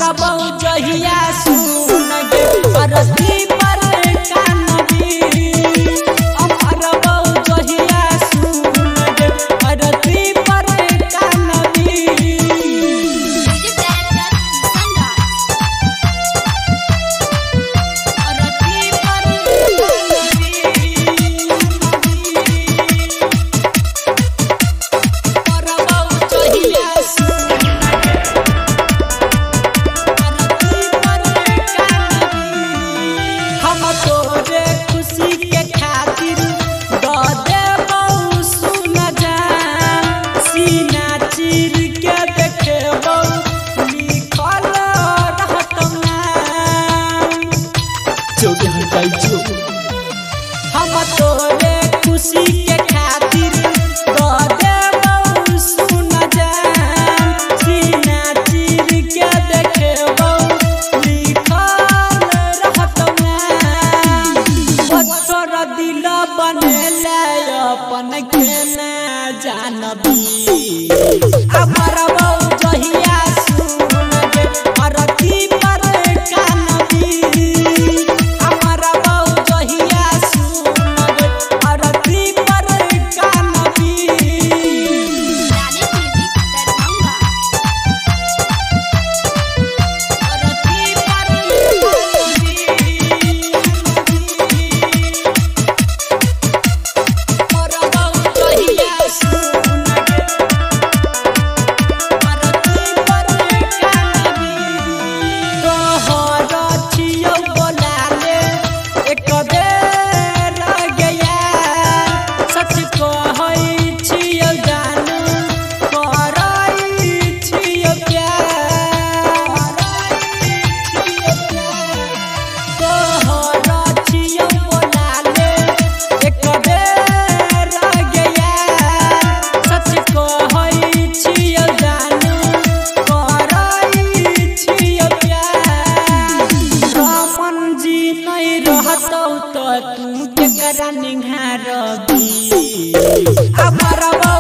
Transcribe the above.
हमारा बहु जहिया सुन गे अरती पर कानबी हमारा बहु जहिया सुन गे अरती पर कानबी हम तोरे खुशी के खातिर सुन जान सीना चीर के देखबो लिखल रहत पत्थर दिल बनेला अपन के ना जानबी हमारा बहु जहिया सुन गे अरती पर कानबी तू के करा निहारबी हमारा